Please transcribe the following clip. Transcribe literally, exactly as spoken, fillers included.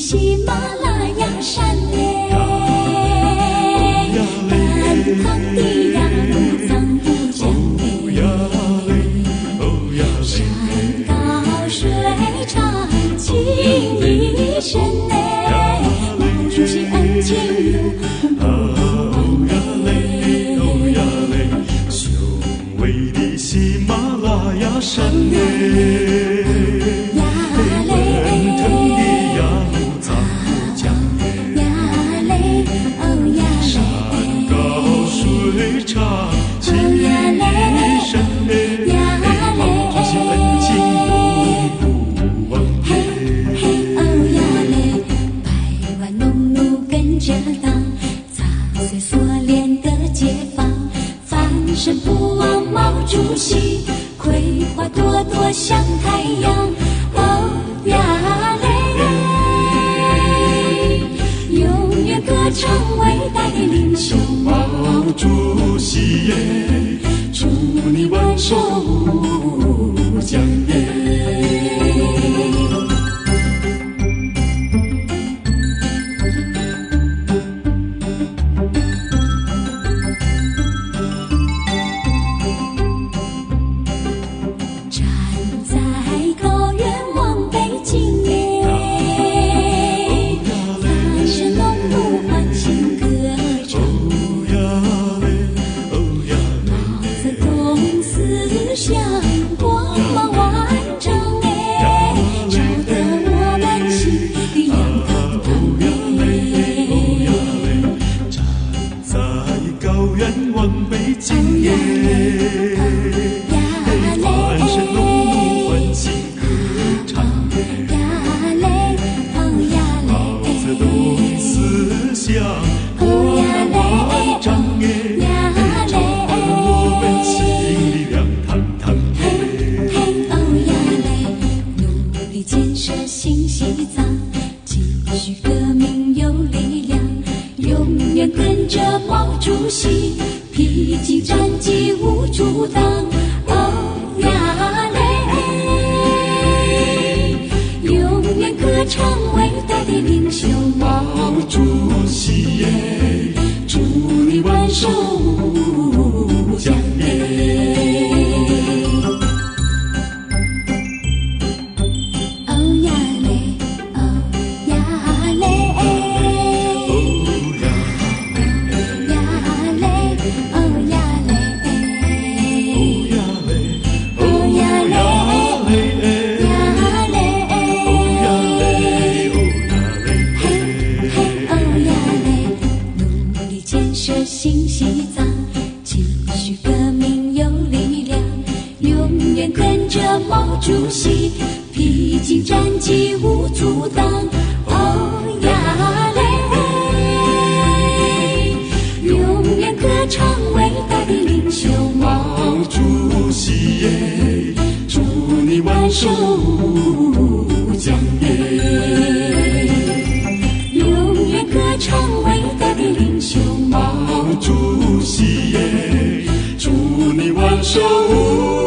喜马拉雅山嘞，奔腾的呀怒放不降嘞，山高水长情意深嘞，毛主席恩情永不忘嘞， 雄伟的喜马拉雅山嘞。 身不忘毛主席，葵花朵朵像太阳。哦呀嘞，永远歌唱伟大的领袖毛主席耶，祝你万寿无疆耶。 主席，披荆斩棘无阻挡。哦呀嘞，永远歌唱伟大的领袖毛主席耶，祝你万寿无疆耶。 新西藏，继续革命有力量，永远跟着毛主席，披荆斩棘无阻挡。哦呀嘞，永远歌唱伟大的领袖毛主席耶，祝你万寿无疆耶。 永远歌唱伟大的领袖毛主席耶，祝你万寿无疆耶。